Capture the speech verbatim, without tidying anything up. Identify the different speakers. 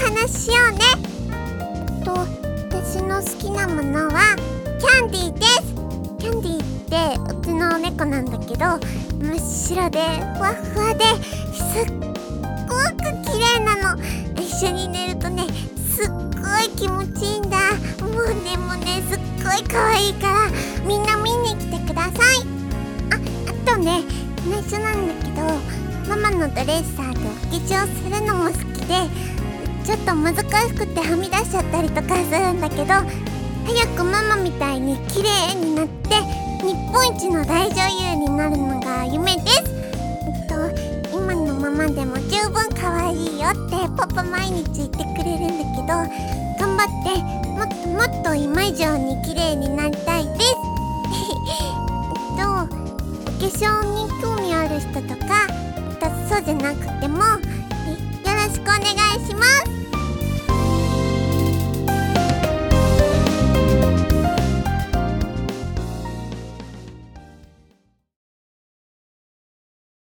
Speaker 1: 話しようね。えっと私の好きなものはキャンディーです。キャンディーってうちの猫なんだけど、真っ白でふわふわですっごく綺麗なの。一緒に寝るとね、すっごい気持ちいいんだ。もうねもうねすっごい可愛いから、みんな見に来てください。あ、あとね、内緒なんだけど、ママのドレッサーでお化粧するのも好きで、ちょっと難しくてはみ出しちゃったりとかするんだけど、早くママみたいに綺麗になって日本一の大女優になるのが夢です。えっと今のままでも十分可愛いよってパパ毎日言ってくれるんだけど、頑張ってもっともっと今以上に綺麗になりたいです。えっとお化粧に興味ある人とか、またそうじゃなくてもよろしくお願いします。